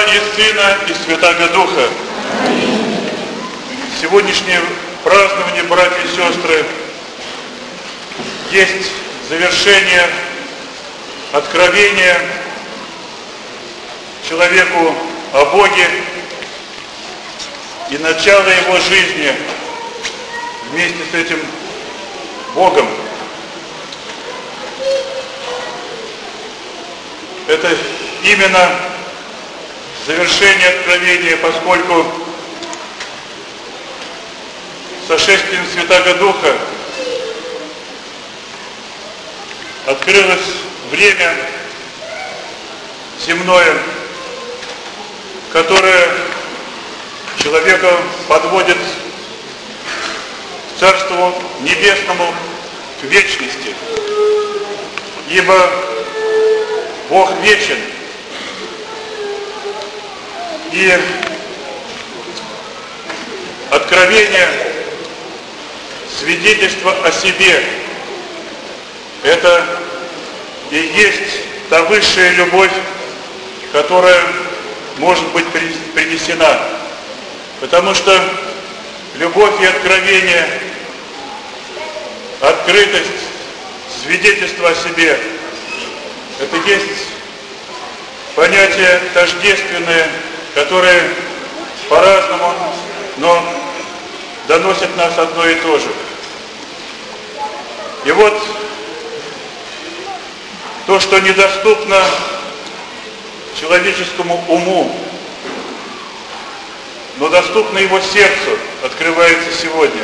и Сына, и Святаго Духа. Сегодняшнее празднование, братья и сестры, есть завершение откровения человеку о Боге и начало его жизни вместе с этим Богом. Это именно завершение откровения, поскольку сошествием Святаго Духа открылось время земное, которое человека подводит к Царству Небесному, к вечности. Ибо Бог вечен. И откровение, свидетельство о себе, это и есть та высшая любовь, которая может быть принесена. Потому что любовь и откровение, открытость, свидетельство о себе, это есть понятия тождественные, которые по-разному, но доносят нас одно и то же. И вот то, что недоступно человеческому уму, но доступно его сердцу, открывается сегодня.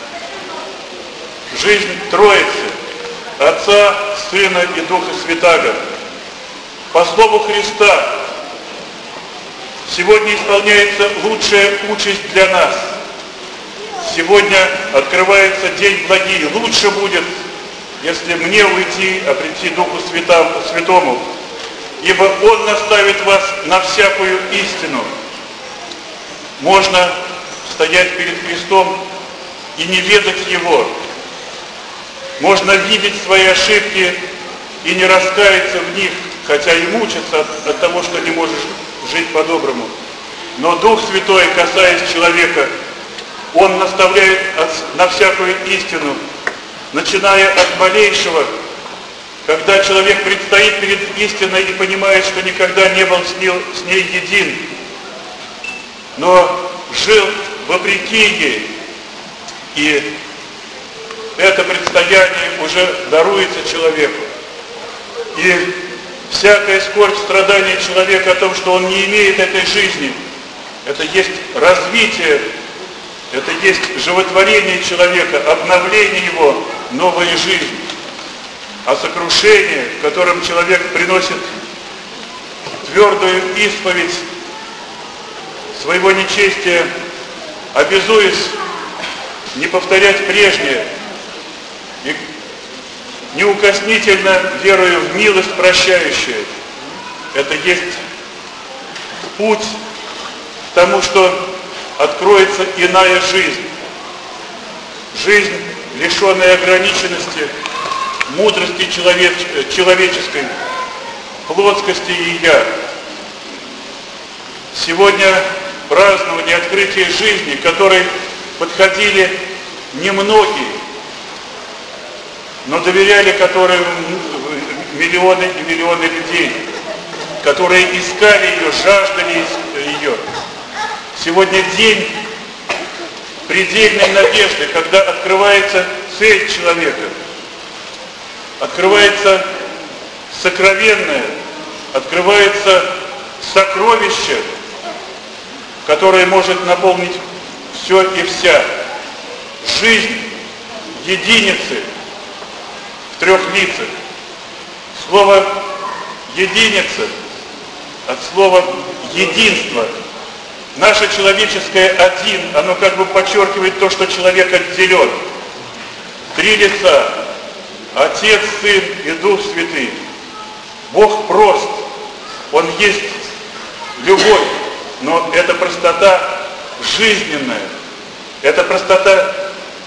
Жизнь Троицы, Отца, Сына и Духа Святаго. По слову Христа сегодня исполняется лучшая участь для нас. Сегодня открывается день благий. Лучше будет, если мне уйти, а прийти Духу Святому, ибо Он наставит вас на всякую истину. Можно стоять перед Христом и не ведать Его. Можно видеть свои ошибки и не раскаяться в них, хотя и мучиться от того, что не можешь жить по-доброму. Но Дух Святой, касаясь человека, Он наставляет на всякую истину, начиная от малейшего, когда человек предстоит перед истиной и понимает, что никогда не был с ней един, но жил вопреки ей. И это предстояние уже даруется человеку. И всякая скорбь, страдание человека о том, что он не имеет этой жизни, это есть развитие, это есть животворение человека, обновление его, новая жизнь. А сокрушение, в котором человек приносит твердую исповедь своего нечестия, обязуясь не повторять прежнее, и неукоснительно веруя в милость прощающую, это есть путь к тому, что откроется иная жизнь. Жизнь, лишенная ограниченности, мудрости человеческой, плотскости и я. Сегодня празднование открытия жизни, к которой подходили немногие, но доверяли которой миллионы и миллионы людей, которые искали ее, жаждали ее. Сегодня день предельной надежды, когда открывается цель человека, открывается сокровенное, открывается сокровище, которое может наполнить все и вся. Жизнь единицы в трех лицах. Слово единица от слова единство. Наше человеческое один, оно как бы подчеркивает то, что человек отделен. Три лица. Отец, Сын и Дух Святый. Бог прост. Он есть любовь. Но это простота жизненная. Это простота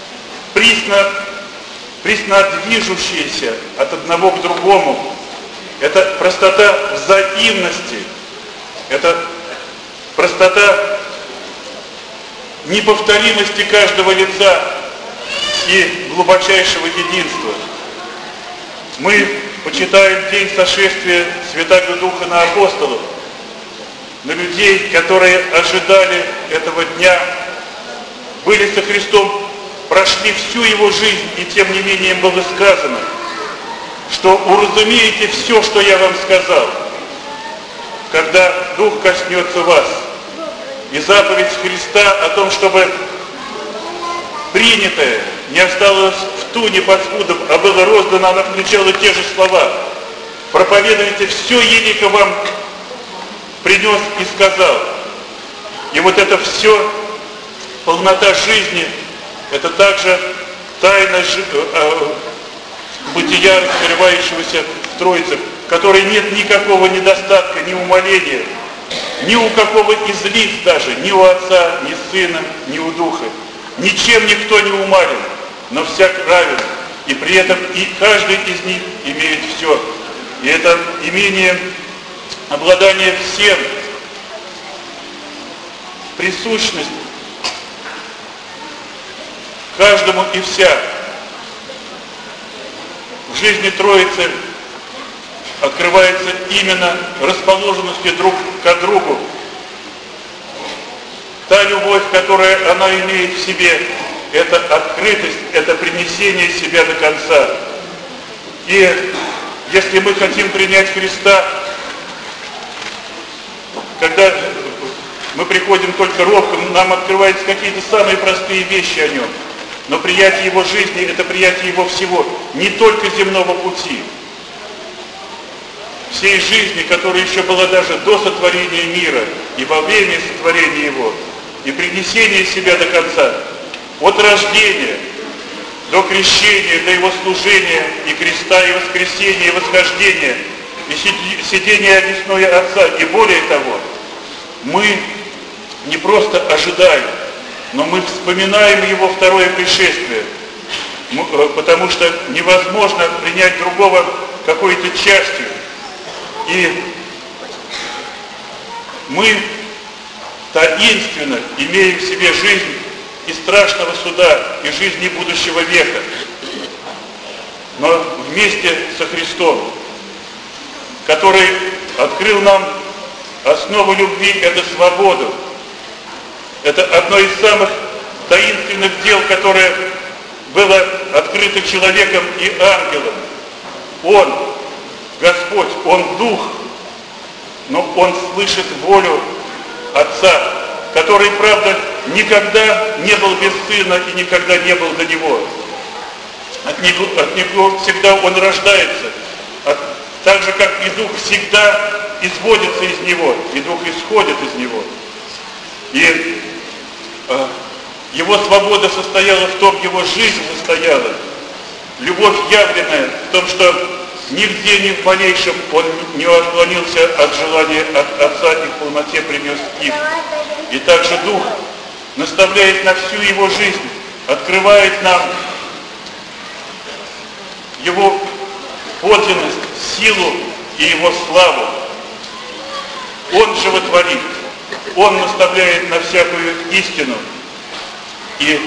присно движущаяся от одного к другому. Это простота взаимности. Это простота неповторимости каждого лица и глубочайшего единства. Мы почитаем день сошествия Святаго Духа на апостолов, на людей, которые ожидали этого дня, были со Христом, прошли всю его жизнь, и тем не менее им было сказано, что уразумеете все, что я вам сказал, когда Дух коснется вас. И заповедь Христа о том, чтобы принятое не осталось в туне под спудом, а было роздано, она включала те же слова. Проповедуйте все, елико вам принес и сказал. И вот это все, полнота жизни, это также тайна бытия, раскрывающегося в Троице, в которой нет никакого недостатка, ни умоления, ни у какого из лиц даже, ни у Отца, ни Сына, ни у Духа. Ничем никто не умален, но всяк равен, и при этом и каждый из них имеет все. И это имение, обладание всем, присущность каждому и вся в жизни Троицы открывается именно расположенностью друг к другу. Та любовь, которую она имеет в себе, это открытость, это принесение себя до конца. И если мы хотим принять Христа, когда мы приходим только робко, нам открываются какие-то самые простые вещи о нем. Но приятие его жизни – это приятие его всего, не только земного пути. Всей жизни, которая еще была даже до сотворения мира и во время сотворения его, и принесения себя до конца, от рождения до крещения, до его служения, и креста, и воскресения, и восхождения, и сидения одесную Отца. И более того, мы не просто ожидаем, но мы вспоминаем его второе пришествие, потому что невозможно принять другого какой-то частью. И мы таинственно имеем в себе жизнь и страшного суда, и жизни будущего века. Но вместе со Христом, который открыл нам основу любви, это свободу. Это одно из самых таинственных дел, которое было открыто человеком и ангелом. Он, Господь, Он Дух, но Он слышит волю Отца, который, правда, никогда не был без Сына и никогда не был до Него. От Него всегда Он рождается, так же, как и Дух всегда изводится из Него, и Дух исходит из Него. И Его свобода состояла в том, Его жизнь состояла, любовь явленная в том, что нигде ни в малейшем Он не отклонился от желания от Отца и в полноте принес их. И также Дух наставляет на всю Его жизнь, открывает нам Его подлинность, силу и Его славу. Он животворит, Он наставляет на всякую истину. И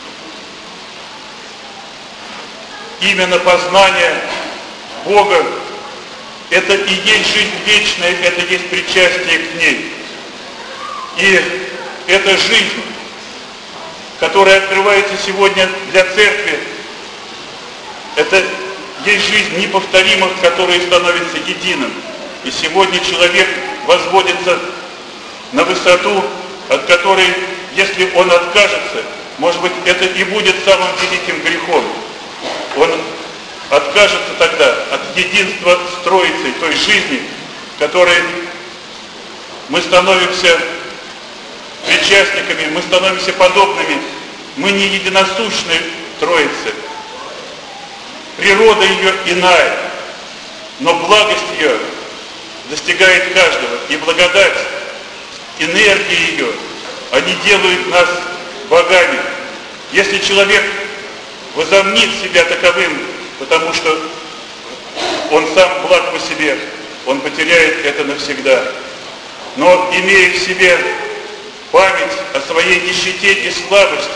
именно познание Бога – это и есть жизнь вечная, это есть причастие к ней. И эта жизнь, которая открывается сегодня для Церкви, это есть жизнь неповторимых, которые становятся единым. И сегодня человек возводится на высоту, от которой, если он откажется, может быть, это и будет самым великим грехом. Он откажется тогда от единства с Троицей, той жизни, которой мы становимся причастниками, мы становимся подобными, мы не единосущны Троице. Природа ее иная, но благость ее достигает каждого, и благодать, энергия ее, они делают нас богами. Если человек возомнит себя таковым, потому что он сам благ по себе, он потеряет это навсегда. но имея в себе память о своей нищете и слабости,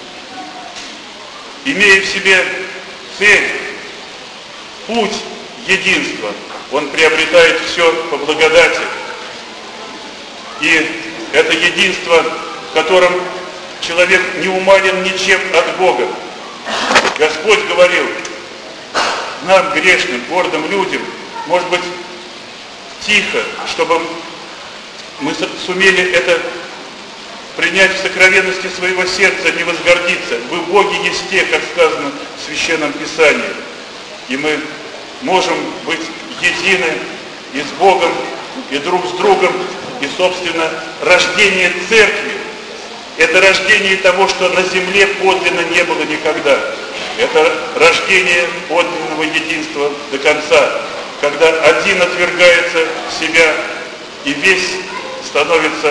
имея в себе цель, путь единства, он приобретает все по благодати. И это единство, в котором человек не умален ничем от Бога. Господь говорил нам, грешным, гордым людям, может быть, тихо, чтобы мы сумели это принять в сокровенности своего сердца, не возгордиться. Вы боги есть те, как сказано в Священном Писании. И мы можем быть едины и с Богом, и друг с другом. И, собственно, рождение Церкви – это рождение того, что на земле подлинно не было никогда. Это рождение подлинного единства до конца, когда один отвергается себя, и весь становится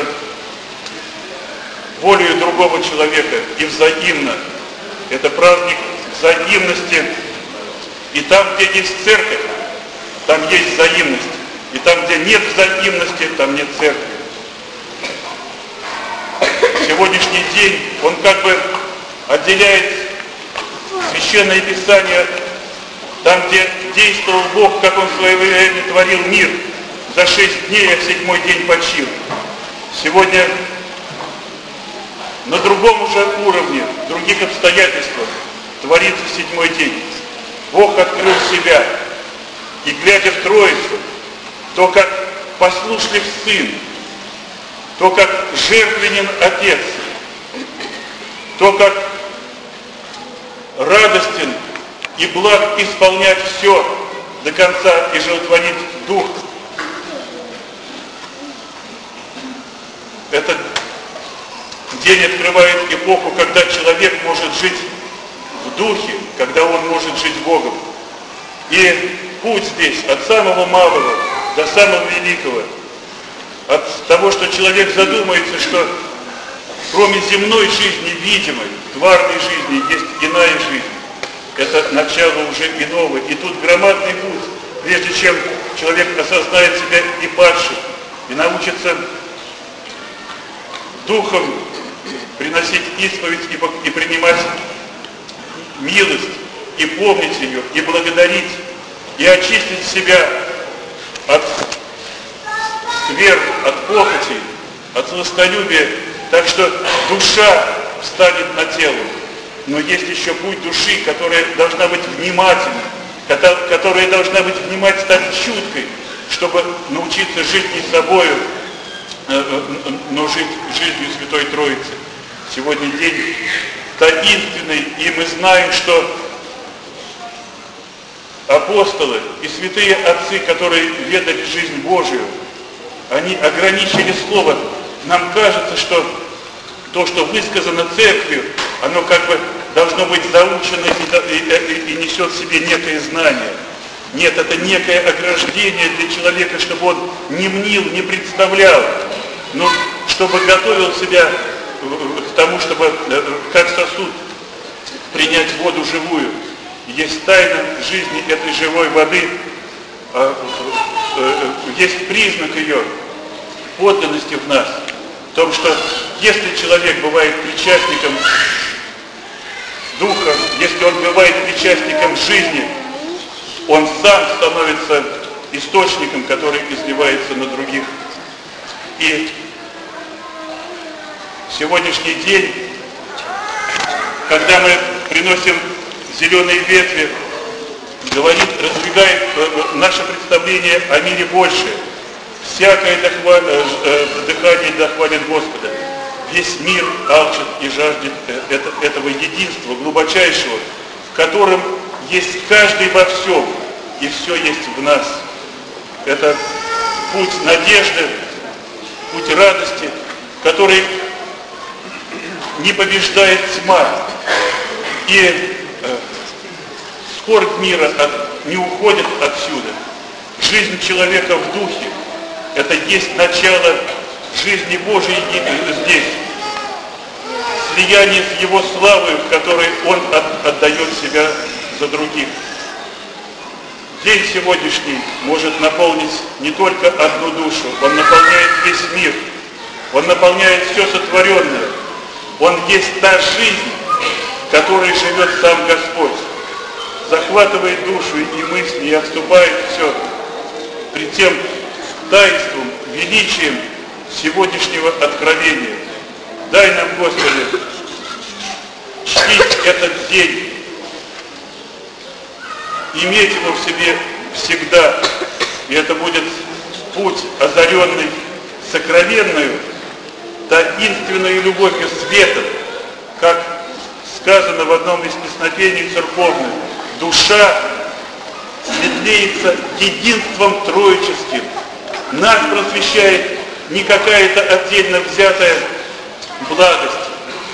волею другого человека, и взаимно. Это праздник взаимности. И там, где есть церковь, там есть взаимность. И там, где нет взаимности, там нет церкви. Сегодняшний день, он как бы отделяет Священное Писание, там, где действовал Бог, как Он в свое время творил мир, за 6 дней, а в 7-й день почил. Сегодня на другом уже уровне, в других обстоятельствах творится 7-й день. Бог открыл себя, и глядя в Троицу, то, как послушлив Сын, то, как жертвенен Отец, то, как радостен и благ исполнять все до конца и животворить Дух. Этот день открывает эпоху, когда человек может жить в Духе, когда он может жить Богом. И путь здесь от самого малого до самого великого, от того, что человек задумается, что кроме земной жизни, видимой, тварной жизни, есть иная жизнь. Это начало уже иного. И тут громадный путь, прежде чем человек осознает себя и падшим, и научится духом приносить исповедь и принимать милость, и помнить ее, и благодарить, и очистить себя от скверн, от похотей, от сластолюбия, так что душа встанет на тело. Но есть еще путь души, которая должна быть внимательной, которая должна быть внимательно чуткой, чтобы научиться жить не собою, но жить жизнью Святой Троицы. Сегодня день таинственный, и мы знаем, что апостолы и святые отцы, которые ведали жизнь Божию, они ограничили слово. Нам кажется, что то, что высказано Церковью, оно как бы должно быть заучено и несет в себе некое знание. Нет, это некое ограждение для человека, чтобы он не мнил, не представлял, но чтобы готовил себя к тому, чтобы как сосуд принять воду живую. Есть тайна жизни этой живой воды, есть признак ее подлинности в нас, в том, что если человек бывает причастником Духа, если он бывает причастником жизни, он сам становится источником, который изливается на других. И сегодняшний день, когда мы приносим зеленые ветви, говорит, раздвигает наше представление о мире больше. Всякое дыхание дохвалит Господа. Весь мир алчит и жаждет этого единства глубочайшего, в котором есть каждый во всем, и все есть в нас. Это путь надежды, путь радости, который не побеждает тьма. И скорбь мира не уходит отсюда. Жизнь человека в духе – это есть начало жизни Божией здесь. Слияние с Его славой, в которой Он отдает себя за других. День сегодняшний может наполнить не только одну душу, он наполняет весь мир, он наполняет все сотворенное. Он есть та жизнь, которой живет сам Господь, захватывает душу и мысли и обступает все пред тем таинством, величием сегодняшнего откровения. Дай нам, Господи, чтить этот день, иметь его в себе всегда, и это будет путь, озаренный сокровенную, таинственную любовью светом, как сказано в одном из песнопений церковных: душа светлеется единством троическим. Нас просвещает не какая-то отдельно взятая благость,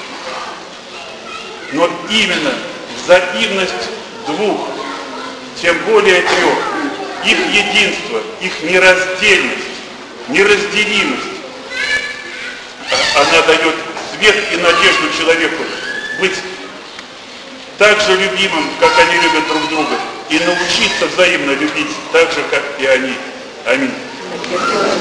но именно взаимность двух, тем более трех, их единство, их нераздельность, неразделимость. Она дает свет и надежду человеку быть так же любимым, как они любят друг друга, и научиться взаимно любить так же, как и они. Аминь.